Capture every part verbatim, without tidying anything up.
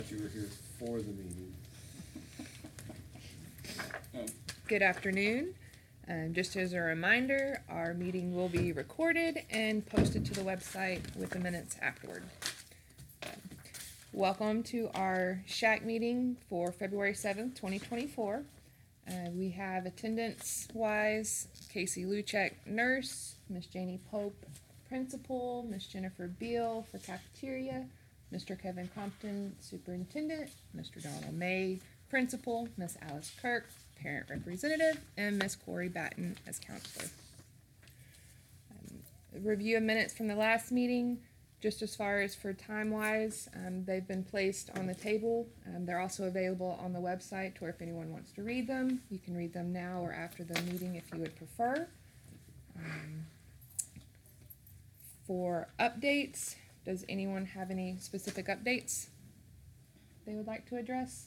You were here for the meeting. Good afternoon. Um, just as a reminder, our meeting will be recorded and posted to the website with the minutes afterward. Welcome to our S H A C meeting for February seventh, twenty twenty-four. Uh, we have attendance-wise, Casey Luchek, nurse, Miss Janie Pope, principal, Miss Jennifer Beal for cafeteria, Mister Kevin Compton, superintendent, Mister Donald May, principal, Miss Alice Kirk, parent representative, and Miss Corey Batten as counselor. Um, review of minutes from the last meeting, just as far as for time-wise, um, they've been placed on the table. Um, they're also available on the website to where if anyone wants to read them, you can read them now or after the meeting if you would prefer. Um, for updates, does anyone have any specific updates they would like to address?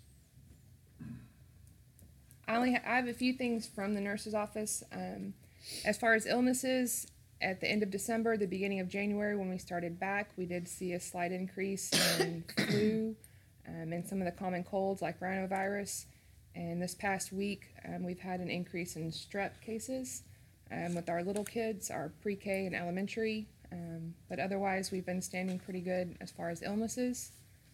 I only ha- I have a few things from the nurse's office. Um, as far as illnesses, at the end of December, the beginning of January, when we started back, we did see a slight increase in flu um, and some of the common colds like rhinovirus. And this past week, um, we've had an increase in strep cases um, with our little kids, our pre-K and elementary. Um, but otherwise, we've been standing pretty good as far as illnesses.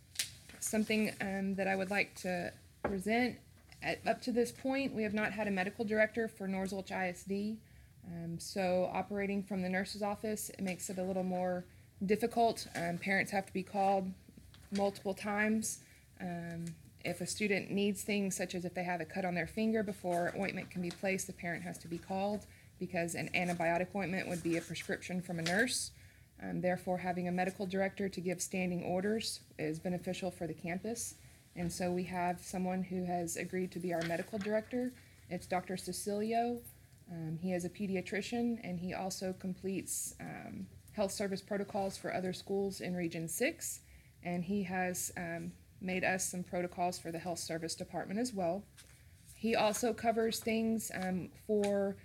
Something um, that I would like to present. At, up to this point, we have not had a medical director for Norwich I S D. Um, so operating from the nurse's office, it makes it a little more difficult. Um, parents have to be called multiple times. Um, if a student needs things, such as if they have a cut on their finger before ointment can be placed, the parent has to be called because an antibiotic ointment would be a prescription from a nurse. Um, therefore, having a medical director to give standing orders is beneficial for the campus. And so we have someone who has agreed to be our medical director. It's Doctor Cecilio. Um, he is a pediatrician, and he also completes um, health service protocols for other schools in Region six. And he has um, made us some protocols for the health service department as well. He also covers things um, for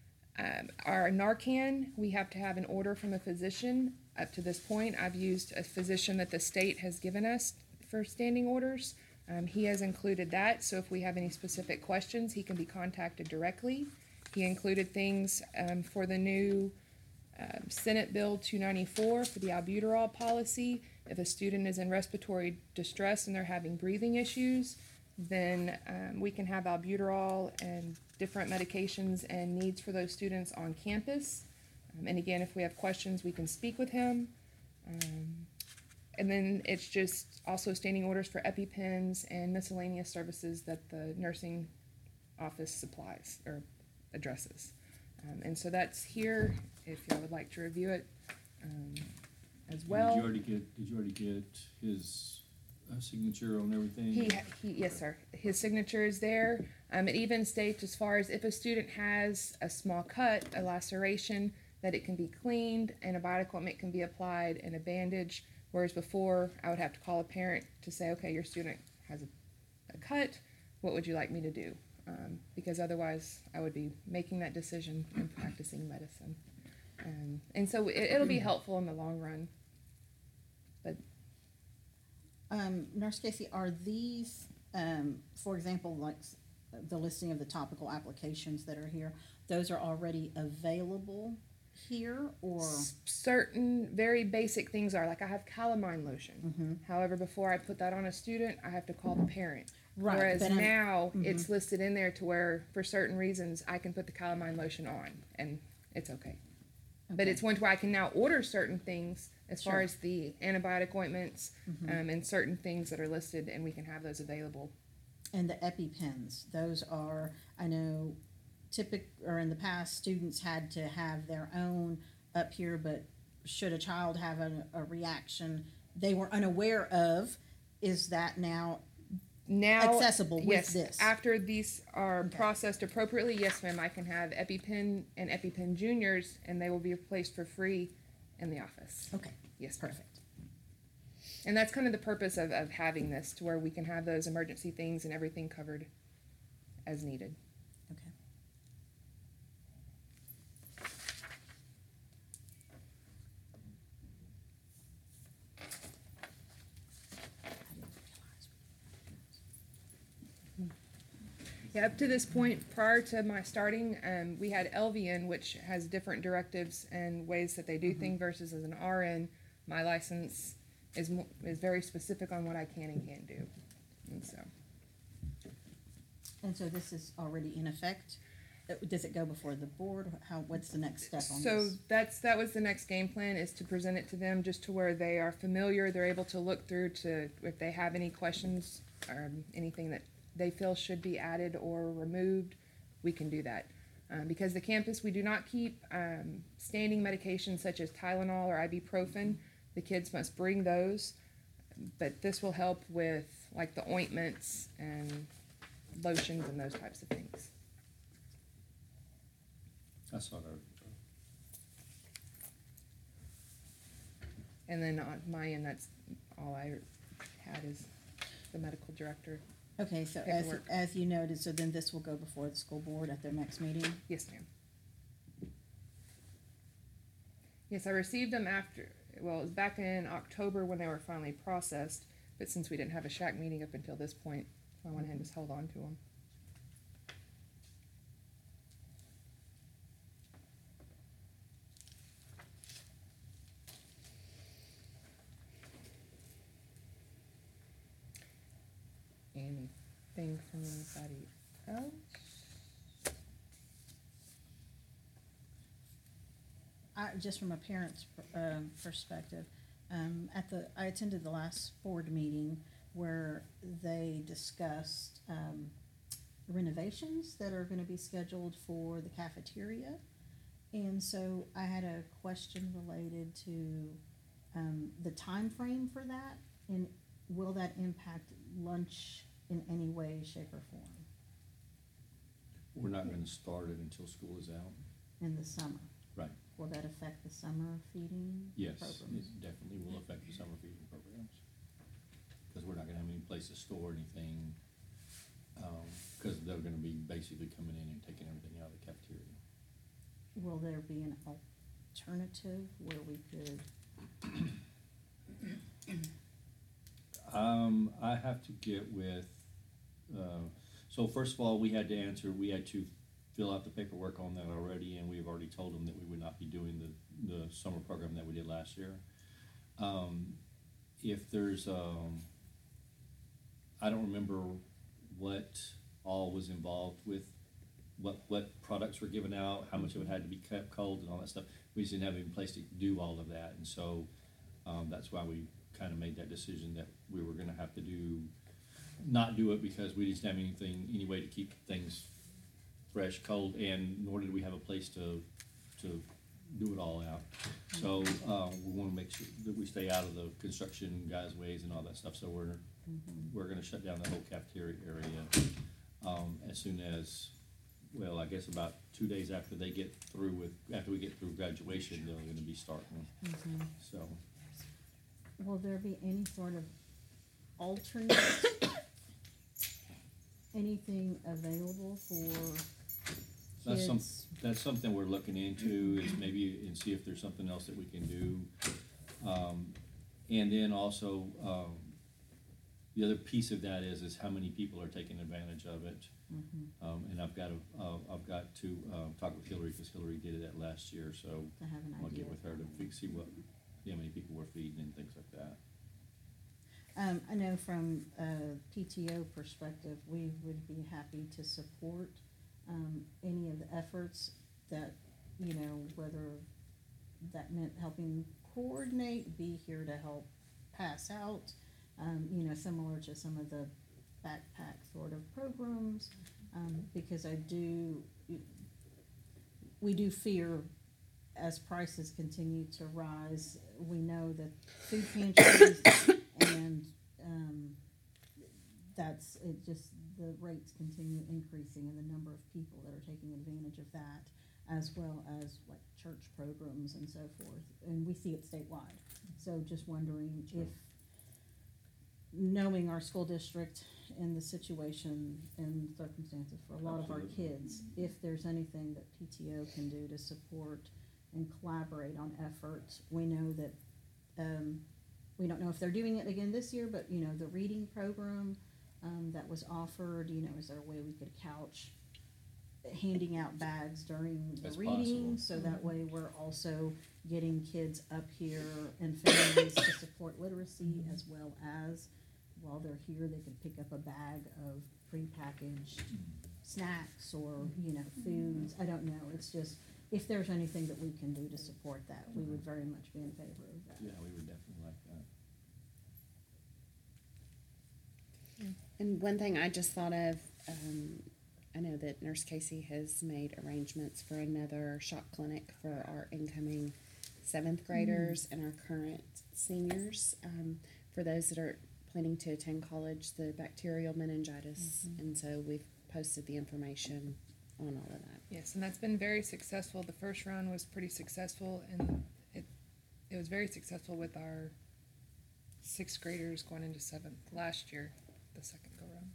um, our Narcan. We have to have an order from a physician. Up to this point, I've used a physician that the state has given us for standing orders. Um, he has included that, so if we have any specific questions, he can be contacted directly. He included things um, for the new um, Senate Bill two ninety-four for the albuterol policy. If a student is in respiratory distress and they're having breathing issues, then um, we can have albuterol and different medications and needs for those students on campus. Um, and again, if we have questions, we can speak with him. Um, And then it's just also standing orders for EpiPens and miscellaneous services that the nursing office supplies or addresses. Um, and so that's here if y'all would like to review it um, as well. Did you already get, did you already get his uh, signature on everything? He, he, yes, sir. His signature is there. Um, it even states as far as if a student has a small cut, a laceration, that it can be cleaned, antibiotic ointment can be applied, and a bandage. Whereas before, I would have to call a parent to say, okay, your student has a, a cut, what would you like me to do? Um, because otherwise, I would be making that decision and practicing medicine. Um, and so it, it'll be helpful in the long run. But Um, Nurse Casey, are these, um, for example, like s- the listing of the topical applications that are here, those are already available here, or? s- certain very basic things are, like I have calamine lotion. Mhm. However, before I put that on a student, I have to call the parent. Right, Whereas but I'm- now, Mhm. it's listed in there to where, for certain reasons, I can put the calamine lotion on, and it's okay. But Okay. it's one to where I can now order certain things as far Sure. as the antibiotic ointments Mhm. um, and certain things that are listed, and we can have those available. And the EpiPens, those are, I know, typic, or in the past, students had to have their own up here, but should a child have a, a reaction they were unaware of, is that now Now, accessible with yes, this? after these are Okay. processed appropriately, yes, ma'am, I can have EpiPen and EpiPen Juniors, and they will be placed for free in the office. Okay, Yes, ma'am. perfect. And that's kind of the purpose of, of having this, to where we can have those emergency things and everything covered as needed. Okay. Yeah, up to this point, prior to my starting, um, we had L V N, which has different directives and ways that they do Mhm. things versus as an R N, my license is mo- is very specific on what I can and can't do. And so, And so this is already in effect? Uh, Does it go before the board? How, what's the next step on so this? that's, that was the next game plan, is to present it to them just to where they are familiar, they're able to look through to, if they have any questions or anything that they feel should be added or removed, we can do that. Um, because the campus, we do not keep, um, standing medications such as Tylenol or ibuprofen. The kids must bring those, but this will help with like the ointments and lotions and those types of things. That's not our, And then on my end, that's all I had is the medical director. Okay, so as, Paperwork. as you noted, so then this will go before the school board at their next meeting? Yes, ma'am. Yes, I received them after, well, it was back in October when they were finally processed, but since we didn't have a S H A C meeting up until this point, I went ahead and just held on to them. Anything from anybody else? I, just from a parent's, um, perspective, um, at the, I attended the last board meeting where they discussed, um, renovations that are gonna be scheduled for the cafeteria. And so I had a question related to, um, the time frame for that, and will that impact lunch in any way, shape, or form we're not gonna start it until school is out. in the summer? Right. Will that affect the summer feeding Yes, programs? it definitely will affect the summer feeding programs. Cause we're not gonna have any place to store anything, um, cause they're gonna be basically coming in and taking everything out of the cafeteria. Will there be an alternative where we could, Um, I have to get with, uh, so first of all, we had to answer, we had to fill out the paperwork on that already, and we've already told them that we would not be doing the, the summer program that we did last year. Um, if there's, um, I don't remember what all was involved with, what, what products were given out, how much of it had to be kept cold and all that stuff. We just didn't have any place to do all of that, and so, um, that's why we kind of made that decision that we were gonna have to do, not do it because we didn't have anything, any way to keep things fresh, cold, and nor did we have a place to, to do it all out. So, uh, we wanna make sure that we stay out of the construction guys' ways and all that stuff, so we're, we're gonna shut down the whole cafeteria area, um, as soon as, well, I guess about two days after they get through with, after we get through graduation, they're gonna be starting, so. will there be any sort of alternate, anything available for That's some, kids? that's something we're looking into, is maybe, and see if there's something else that we can do. Um, and then also, um, the other piece of that is, is how many people are taking advantage of it. Mhm. Um, and I've got to, uh, I've got to, um, talk with Hillary, cause Hillary did it that last year, so To have an I'll idea. get with her to fig- see what, see how many people we're feeding and things like that. Um, I know from a P T O perspective, we would be happy to support, um, any of the efforts that, you know, whether that meant helping coordinate, be here to help pass out, um, you know, similar to some of the backpack sort of programs, um, because I do, we do fear as prices continue to rise, we know that food pantries and, um, that's, it just, the rates continue increasing and the number of people that are taking advantage of that, as well as like church programs and so forth, and we see it statewide. So just wondering Sure. if, knowing our school district and the situation and circumstances for a lot of our Absolutely. kids, if there's anything that P T O can do to support and collaborate on efforts. We know that, um, we don't know if they're doing it again this year, but, you know, the reading program, um, that was offered, you know, is there a way we could couch handing out bags during the That's reading? possible. So that way we're also getting kids up here and families to support literacy, as well as while they're here, they could pick up a bag of prepackaged snacks or, you know, foods. I don't know, it's just, if there's anything that we can do to support that, we would very much be in favor of that. Yeah, we would definitely like that. And one thing I just thought of, um, I know that Nurse Casey has made arrangements for another shop clinic for our incoming seventh graders and our current seniors. Um, for those that are planning to attend college, the bacterial meningitis, and so we've posted the information on all of that. Yes, and that's been very successful. The first round was pretty successful, and it it was very successful with our sixth graders going into seventh last year, the second go round.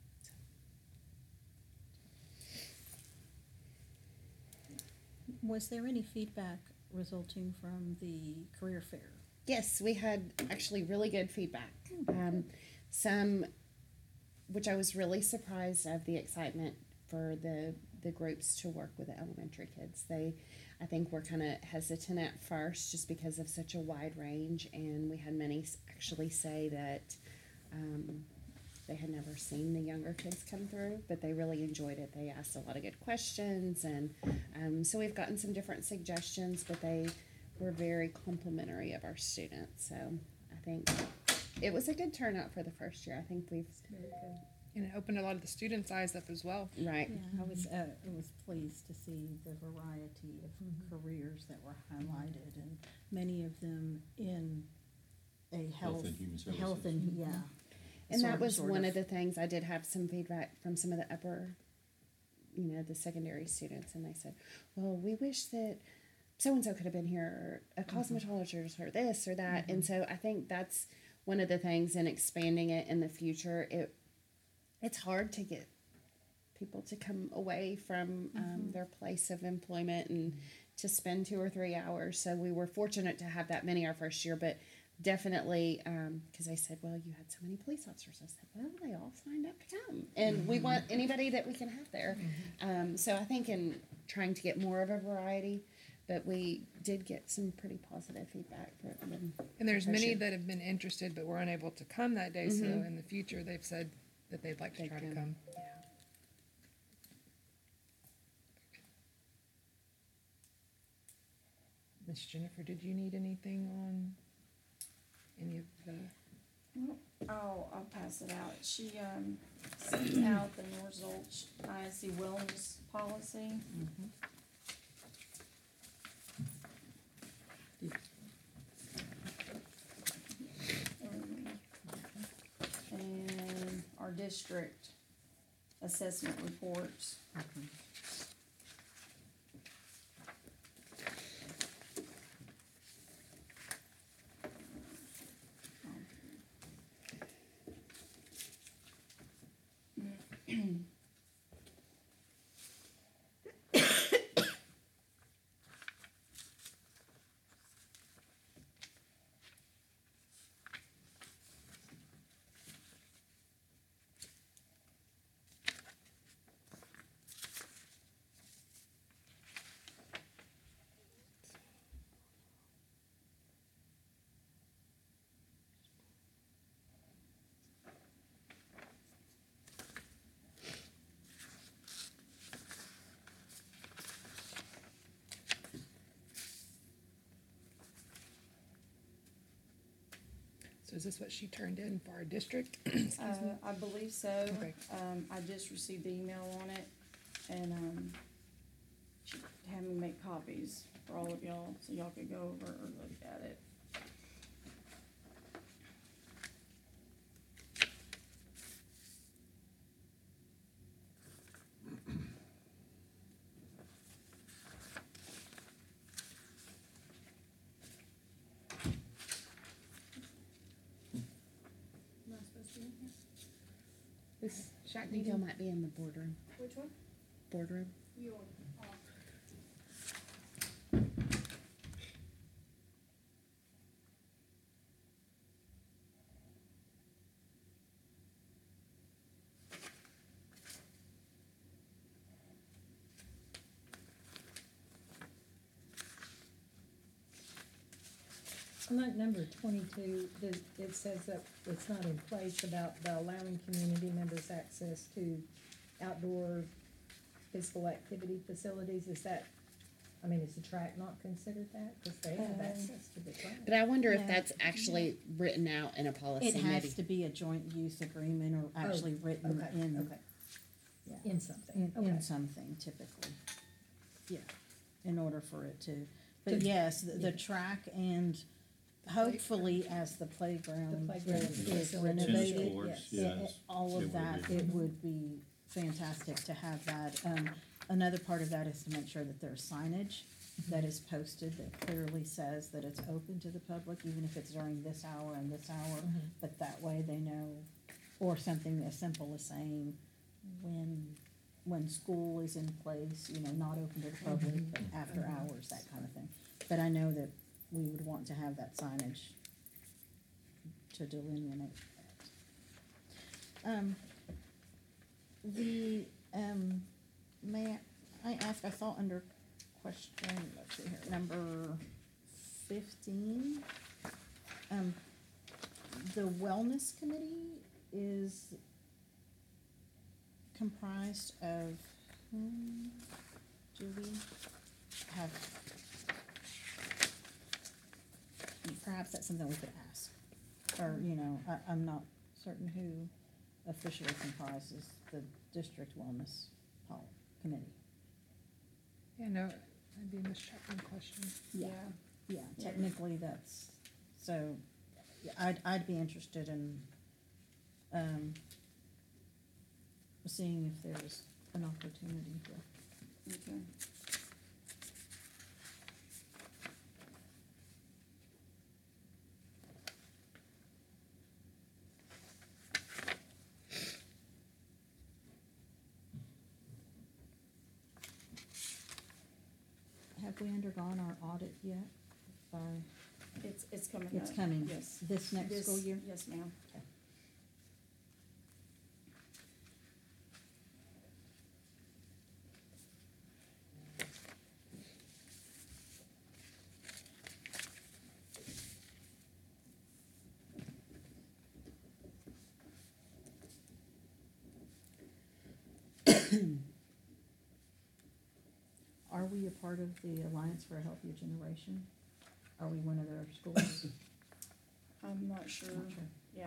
Was there any feedback resulting from the career fair? Yes, we had actually really good feedback. Um, some, which I was really surprised of the excitement for the the groups to work with the elementary kids. They, I think, were kind of hesitant at first just because of such a wide range, and we had many s- actually say that um, they had never seen the younger kids come through, but they really enjoyed it. They asked a lot of good questions, and um, so we've gotten some different suggestions, but they were very complimentary of our students. So I think it was a good turnout for the first year. I think we've, And it opened a lot of the students' eyes up as well. right. Yeah, I was, uh, I was pleased to see the variety of careers that were highlighted, and many of them in a health, Health and human services. health and, yeah. And sort that of- was sort one of. of the things, I did have some feedback from some of the upper, you know, the secondary students, and they said, well, we wish that so-and-so could have been here, or a cosmetologist, or this or that. And so I think that's one of the things in expanding it in the future. It it's hard to get people to come away from um, their place of employment and to spend two or three hours. So we were fortunate to have that many our first year, but definitely, because I said, well, you had so many police officers. I said, well, they all signed up to come, and we want anybody that we can have there. Um, so I think in trying to get more of a variety, but we did get some pretty positive feedback from them. And there's For many sure. that have been interested but were unable to come that day, so Mhm. in the future, they've said that they'd like to They'd try to come. come. Miss Jennifer, did you need anything on any of the, Oh, I'll pass it out. She, um, sent out the Norzulch I S C wellness policy. And our district assessment reports. so is this what she turned in for our district? Excuse me. Uh, I believe so. Okay. Um, I just received the email on it, and, um, she had me make copies for all of y'all, so y'all could go over or look at it. Am I supposed to be in here? This I shack think y'all meeting? might be in the boardroom. Which one? Boardroom. You On that number twenty-two, does, it says that it's not in place about the allowing community members access to outdoor physical activity facilities, is that, I mean, is the track not considered that? Cause they have Um, access to the track. But I wonder if Yeah. that's actually written out in a policy, It maybe. has to be a joint use agreement or actually written Okay, in, okay, yeah, in something, in, okay. in something typically. Yeah, in order for it to, but To- yes, the, the yeah. track and hopefully as the playground The playground is is facility. Tennis renovated, courts, yes. it- yes. it- all it of would that, be. it would be fantastic to have that. Um, another part of that is to make sure that there's signage that is posted that clearly says that it's open to the public, even if it's during this hour and this hour. Mhm. But that way they know, or something as simple as saying when, when school is in place, you know, not open to the public, but after hours, that kind of thing. But I know that we would want to have that signage to delineate that. Um, the, um, may I ask, I saw under question, let's see here, number fifteen, um, the wellness committee is comprised of, hmm, do we have, perhaps that's something we could ask, or, you know, I, I'm not certain who officially comprises the district wellness pol- committee. Yeah, no, that'd be a Miss Chapman question. Yeah, yeah, technically that's, so, yeah, I'd, I'd be interested in, um, seeing if there's an opportunity to. Okay. Have we undergone our audit yet? By, It's, it's coming up. it's coming, Yes. this next This- school year? Yes, ma'am. Okay. Are we a part of the Alliance for a Healthier Generation? Are we one of their schools? I'm not sure. Not sure. Yeah.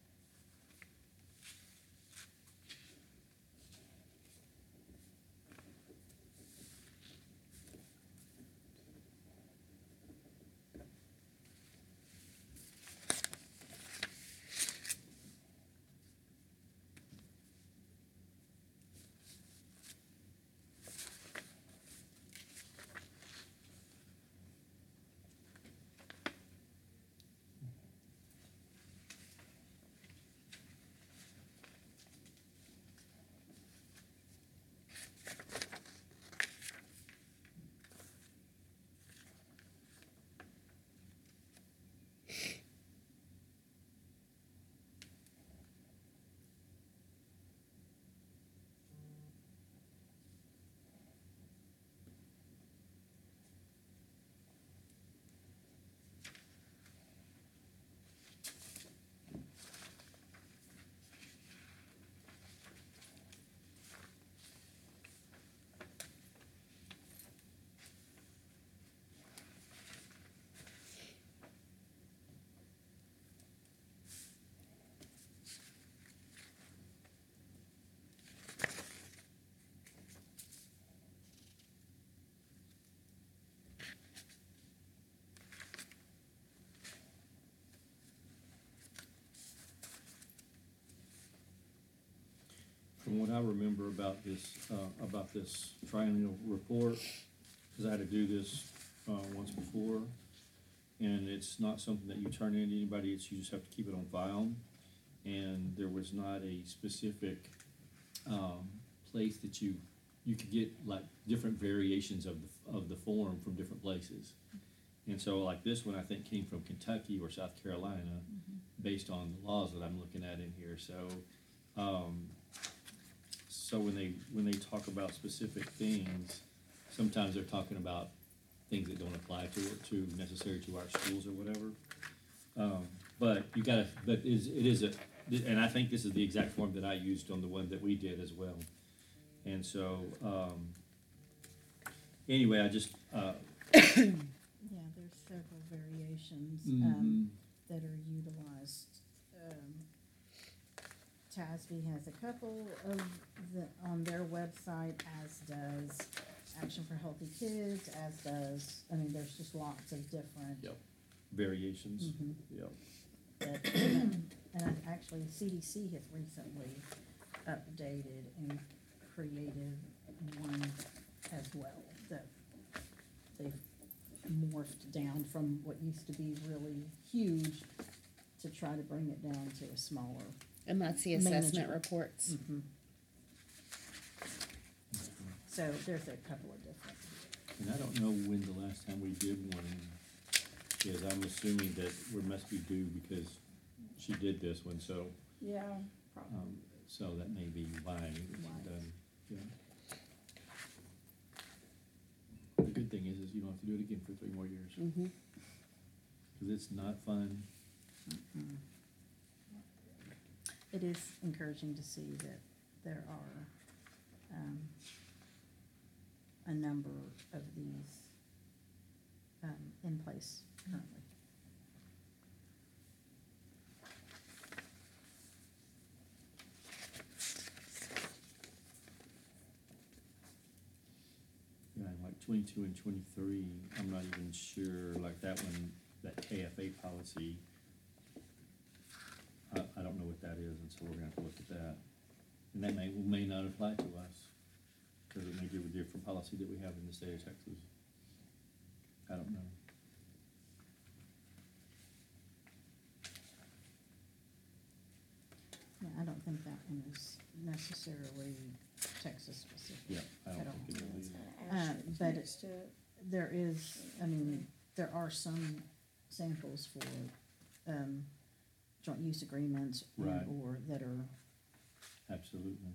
From what I remember about this, uh, about this triennial report, cause I had to do this, uh, once before, and it's not something that you turn in to anybody, it's you just have to keep it on file. And there was not a specific, um, place that you, you could get like different variations of the, of the form from different places. And so like this one, I think came from Kentucky or South Carolina, based on the laws that I'm looking at in here, so, um, so when they, when they talk about specific things, sometimes they're talking about things that don't apply to, to necessary to our schools or whatever. Um, but you gotta, but is, it is a, and I think this is the exact form that I used on the one that we did as well. And so, um, anyway, I just, uh, Yeah, there's several variations, mm, um, that are utilized. Um, TASB has a couple of the, on their website, as does Action for Healthy Kids, as does, I mean, there's just lots of different. Yep. variations, Mhm. yep. that, and I- actually, C D C has recently updated and created one as well, that they've morphed down from what used to be really huge to try to bring it down to a smaller. And that's the assessment Manageable. reports. Mhm. So there's a couple of different. And I don't know when the last time we did one is. I'm assuming that we must be due because she did this one, so, Yeah, probably. um, so that may be why it's Why. done, yeah. The good thing is, is you don't have to do it again for three more years, Mm-hmm. cause it's not fun. Mhm. It is encouraging to see that there are, um, a number of these, um, in place currently. Yeah, and like twenty-two and twenty-three, I'm not even sure, like that one, that K F A policy. I, I don't know what that is, and so we're gonna have to look at that. And that may, may not apply to us, cause it may be a different policy that we have in the state of Texas. I don't know. Yeah, I don't think that one is necessarily Texas specific. Yeah, I I don't don't think it Yeah, is it's either. got Uh, Ashes but next to it. There is, I mean, there are some samples for, um, joint use agreements Right. and or that are, Absolutely.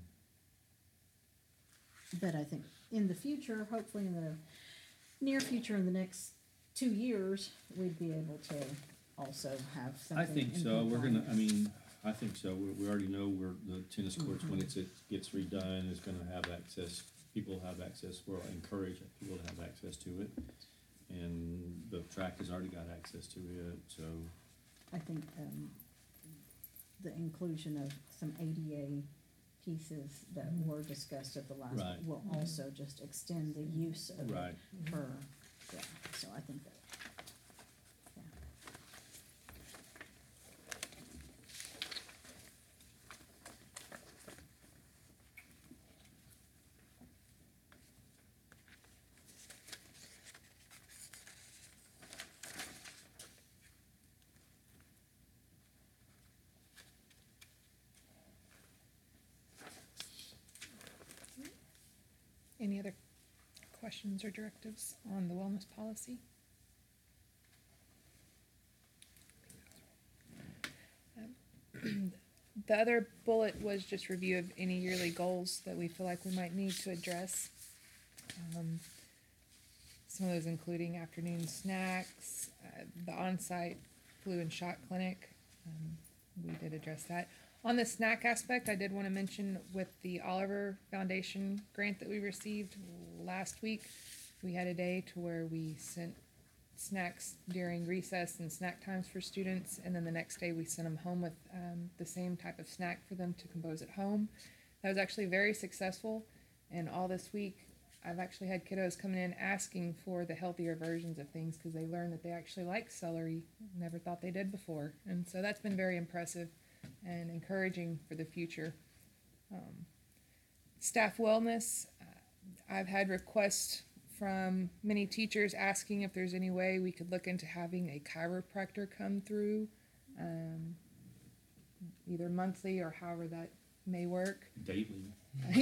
but I think in the future, hopefully in the near future, in the next two years, we'd be able to also have something. I think in so, we're gonna, I compliance. mean, I think so, we, we already know where the tennis courts, when Mhm. it's, it gets redone, is gonna have access, people have access, we'll encourage people to have access to it. And the track has already got access to it, so, I think, um, the inclusion of some A D A pieces that were discussed at the last, Right. will also just extend the use of it right, for, yeah, so I think that, yeah. Any other questions or directives on the wellness policy? Um, The other bullet was just review of any yearly goals that we feel like we might need to address. Um, Some of those including afternoon snacks, uh, the on-site flu and shot clinic. Um, we did address that. On the snack aspect, I did want to mention with the Oliver Foundation grant that we received last week, we had a day to where we sent snacks during recess and snack times for students, and then the next day we sent them home with um, the same type of snack for them to compose at home. That was actually very successful, and all this week I've actually had kiddos coming in asking for the healthier versions of things because they learned that they actually like celery. Never thought they did before, and so that's been very impressive and encouraging for the future. Um, staff wellness, uh, I've had requests from many teachers asking if there's any way we could look into having a chiropractor come through, um, either monthly or however that may work. daily.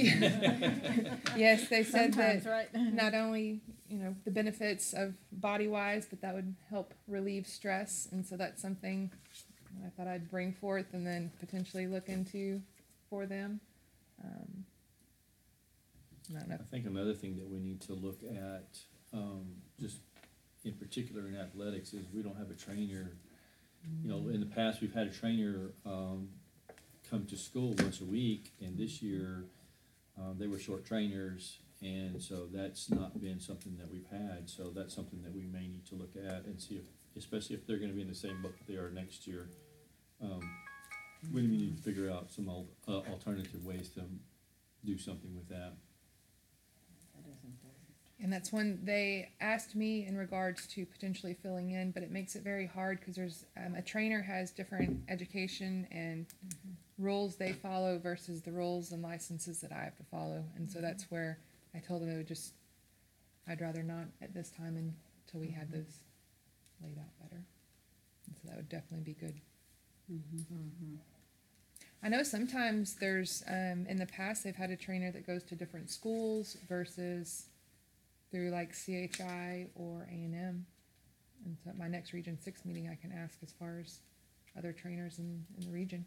Yes, they said Sometimes, that right? not only, you know, the benefits of body wise, but that would help relieve stress, and so that's something I thought I'd bring forth and then potentially look into for them. Um, I don't know. I think another thing that we need to look at, um, just in particular in athletics, is we don't have a trainer You know, in the past, we've had a trainer, um, come to school once a week, and this year, um, they were short trainers, and so that's not been something that we've had, so that's something that we may need to look at and see if, especially if they're gonna be in the same boat that they are next year. Um, we need to figure out some al- uh, alternative ways to do something with that. That is important. And that's when they asked me in regards to potentially filling in, but it makes it very hard because there's um, a trainer has different education and rules they follow versus the rules and licenses that I have to follow. And so that's where I told them it would just, I'd rather not at this time until we had those laid out better. And so that would definitely be good. Mm-hmm. I know sometimes there's, um, in the past, they've had a trainer that goes to different schools versus through like C H I or A and M. And so at my next Region Six meeting, I can ask as far as other trainers in, in the region.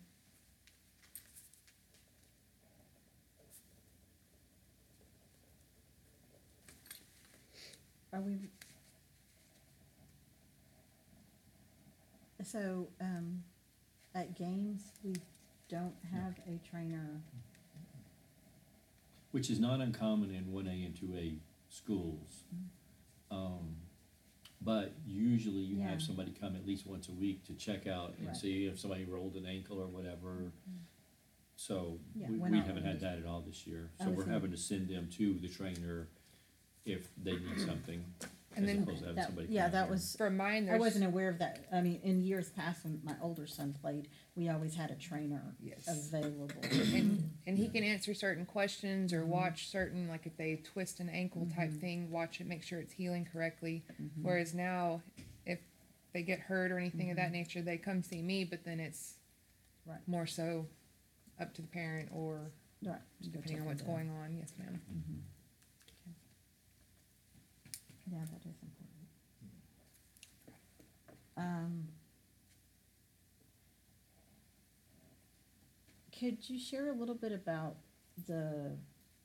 Are we? So, um, at games, we don't have a trainer. Which is not uncommon in one A and two A schools. Um, but usually you Yeah. have somebody come at least once a week to check out and Right. see if somebody rolled an ankle or whatever. So, Yeah, we, we're we not haven't really- had that at all this year, I so was we're in- having to send them to the trainer if they need something. And as then- opposed to having That- somebody yeah, come that here. was, For mine, I there's. wasn't aware of that. I mean, in years past, when my older son played, we always had a trainer Yes. available. and, and he can answer certain questions or watch certain, like if they twist an ankle type thing, watch it, make sure it's healing correctly. Whereas now, if they get hurt or anything of that nature, they come see me, but then it's Right. more so up to the parent or Right. depending on what's going on. Yes, ma'am. Yeah, that is important. Um, could you share a little bit about the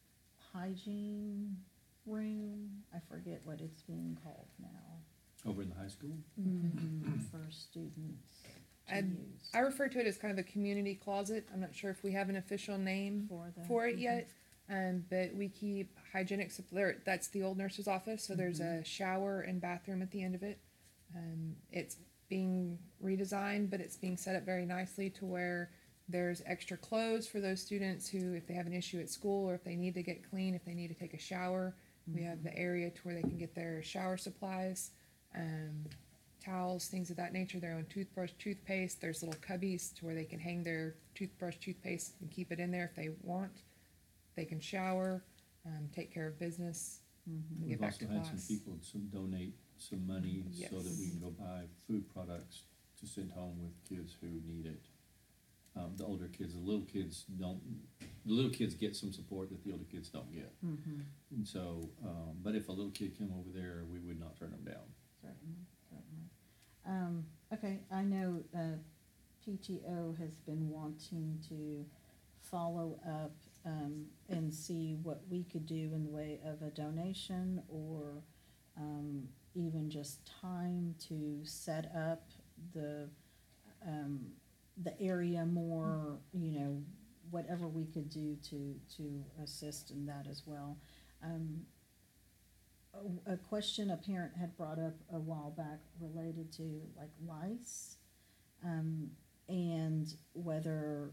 hygiene room? I forget what it's being called now. Over in the high school? For students to I'd- use. I refer to it as kind of a community closet. I'm not sure if we have an official name For the. for it Mhm. yet. Um, but we keep hygienic, sup- there, that's the old nurse's office, so there's a shower and bathroom at the end of it. Um, it's being redesigned, but it's being set up very nicely to where there's extra clothes for those students who, if they have an issue at school or if they need to get clean, if they need to take a shower, we have the area to where they can get their shower supplies, um, towels, things of that nature, their own toothbrush, toothpaste. There's little cubbies to where they can hang their toothbrush, toothpaste and keep it in there if they want. They can shower, um, take care of business, and get We've back also to had some class. people some donate some money so that we Yes. can go buy food products to send home with kids who need it. Um, the older kids, the little kids don't, the little kids get some support that the older kids don't get. Mhm. And so, um, but if a little kid came over there, we would not turn them down. Certainly, certainly. Um, okay, I know, uh, P T O has been wanting to follow up, um, and see what we could do in the way of a donation or, um, even just time to set up the, um, the area more, you know, whatever we could do to, to assist in that as well. Um, a, a question a parent had brought up a while back related to like lice, um, and whether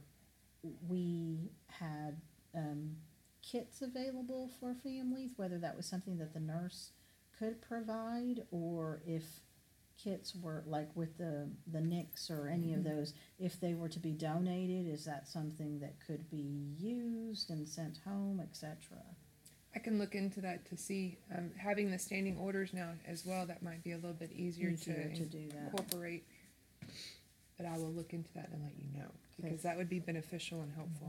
we had, um, kits available for families, whether that was something that the nurse could provide, or if kits were, like with the, the N I C S or any of those, if they were to be donated, is that something that could be used and sent home, et cetera? I can look into that to see, um, having the standing orders now as well, that might be a little bit easier Easier to to do that. incorporate. But I will look into that and let you know, because Okay. that would be beneficial and helpful.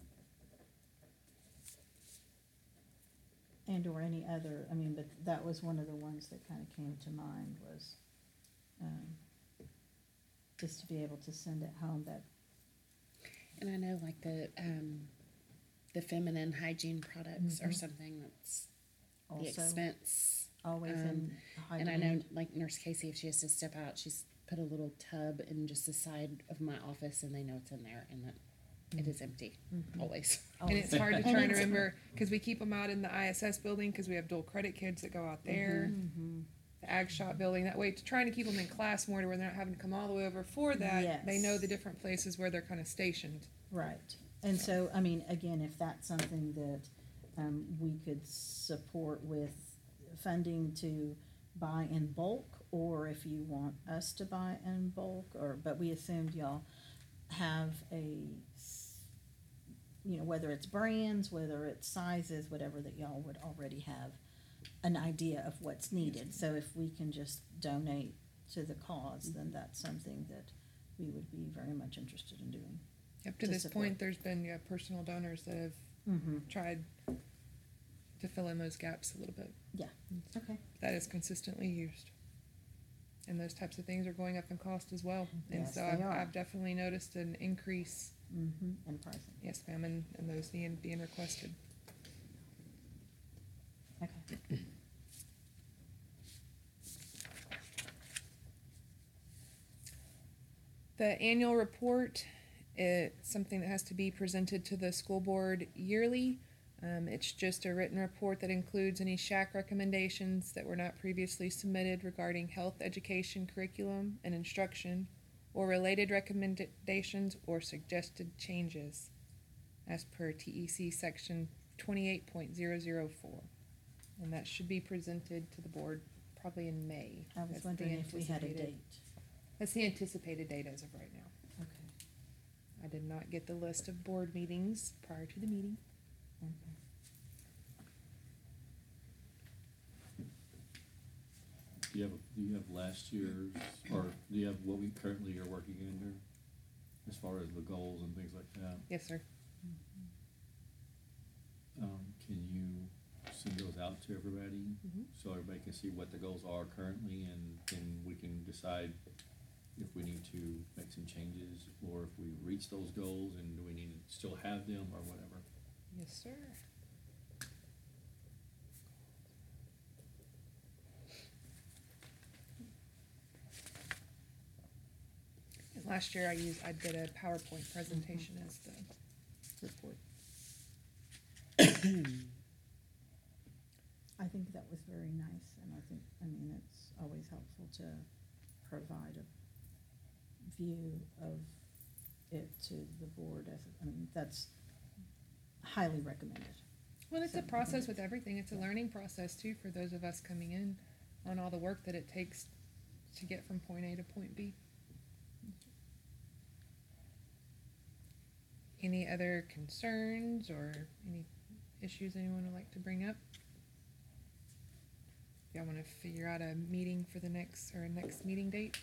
And or any other, I mean, but that was one of the ones that kind of came to mind was, um, just to be able to send it home, that, And I know like the, um, the feminine hygiene products are Mhm. something that's the also expense. always um, in high And I know demand. like Nurse Casey, if she has to step out, she's put a little tub in just the side of my office, and they know it's in there, and that it is empty always. And it's hard to try to remember, because we keep them out in the I S S building, because we have dual credit kids that go out there. The ag shop building, that way, to trying to keep them in class more to where they're not having to come all the way over for that. They know Yes. the different places where they're kind of stationed. Right, and so, I mean, again, if that's something that, um, we could support with funding to buy in bulk, or if you want us to buy in bulk, or, but we assumed y'all have a, s- you know, whether it's brands, whether it's sizes, whatever, that y'all would already have an idea of what's needed. So if we can just donate to the cause, then that's something that we would be very much interested in doing. Up to To this support. point, there's been, yeah, personal donors that have Mm-hmm. tried to fill in those gaps a little bit. Yeah, okay. That is consistently used. And those types of things are going up in cost as well. And Yes, so they I've, are. I've definitely noticed an increase, Mm-hmm, and pricing. yes ma'am, and, and those being, being requested. Okay. The annual report, it's something that has to be presented to the school board yearly. Um, it's just a written report that includes any S H A C recommendations that were not previously submitted regarding health education curriculum and instruction, or related recommendations or suggested changes, as per T E C section twenty-eight point zero zero four. And that should be presented to the board probably in May. I was That's the wondering if we had a anticipated- date. That's the anticipated date as of right now. Okay. I did not get the list of board meetings prior to the meeting. Do you have, do you have last year's, or do you have what we currently are working under? As far as the goals and things like that? Yes, sir. Um, can you send those out to everybody? Mhm. So everybody can see what the goals are currently, and then we can decide if we need to make some changes, or if we reach those goals, and do we need to still have them, or whatever. Yes, sir. And last year I used, I did a PowerPoint presentation as the report. I think that was very nice, and I think, I mean, it's always helpful to provide a view of it to the board as, I mean, that's highly recommended. Well, it's a So- process with everything. It's a learning process too for those of us coming in on all the work that it takes to get from point A to point B. Any other concerns or any issues anyone would like to bring up? Y'all wanna figure out a meeting for the next, or a next meeting date?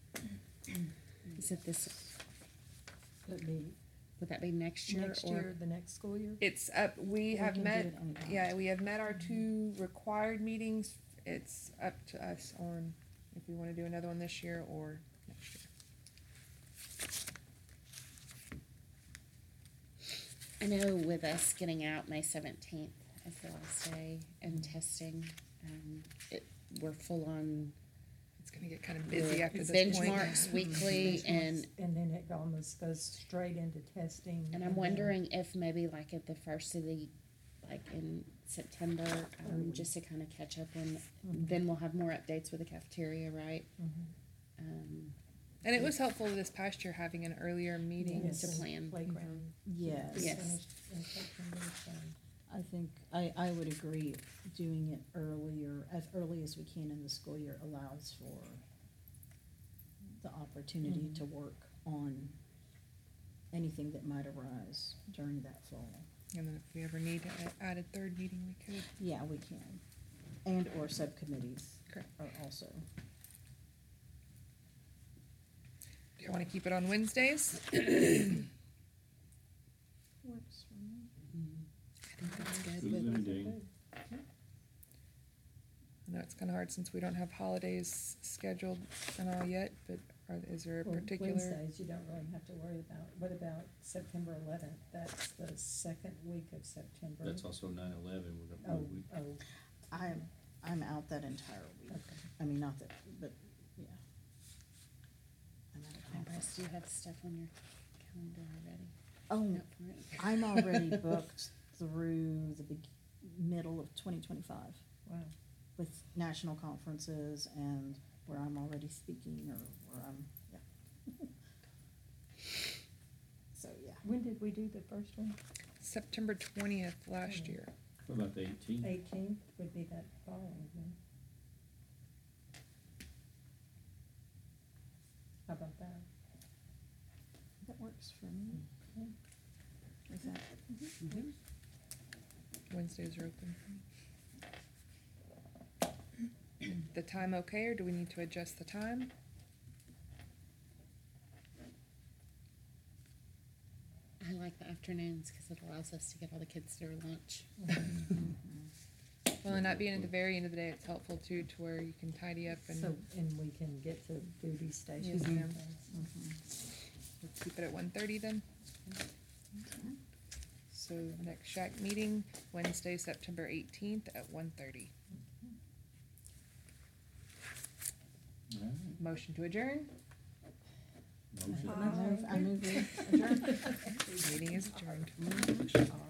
Is it this, Would be would that be next year? next or- year, the next school year? It's up, we We have can do met, it anytime. yeah, we have met our two required meetings. It's up to us on if we wanna do another one this year or next year. I know with us getting out May seventeenth as the last day and testing, um, it, we're full on It's gonna get kinda busy with after this point. benchmarks weekly, and, And then it almost goes straight into testing. and I'm then- wondering if maybe like at the first of the, like in September, um, just to kind of catch up on, Mhm. then we'll have more updates with the cafeteria, right? Mhm. Um, And it was helpful this past year having an earlier meeting. Yes, to and plan. Playground. Yes. Yes. Finished in September, so. I think, I, I would agree, doing it earlier, as early as we can in the school year allows for the opportunity Mhm. to work on anything that might arise during that fall. And then if we ever need to a- add a third meeting, we could. Yeah, we can. And or subcommittees Correct. are also. Do you wanna keep it on Wednesdays? Works for me. I think that's good. Good as with- any day. I know it's kinda hard since we don't have holidays scheduled and all yet, but are, is there a Well, particular? Wednesdays, you don't really have to worry about. What about September eleventh? That's the second week of September. That's also nine eleven, we're gonna, Oh, we, oh, I'm, I'm out that entire week. okay. I mean, not that, but, yeah. Bryce, do you have stuff on your calendar already? Oh, Nope, for it. I'm already booked through the big, middle of twenty twenty-five Wow. with national conferences and where I'm already speaking or where I'm, yeah. So, yeah. When did we do the first one? September twentieth last year. What about the eighteenth? Eighteenth would be that following one. How about that? That works for me. Is that, Wednesdays are open. The time okay, or do we need to adjust the time? I like the afternoons because it allows us to get all the kids their lunch. Well, and not being at the very end of the day, it's helpful too, to where you can tidy up and So, and we can get to duty stations Yes, and ma'am. things. we'll keep it at one thirty then. So next shack meeting, Wednesday, September eighteenth at one thirty. Motion to adjourn. Motion. I move, I move we adjourn. Meeting is adjourned. All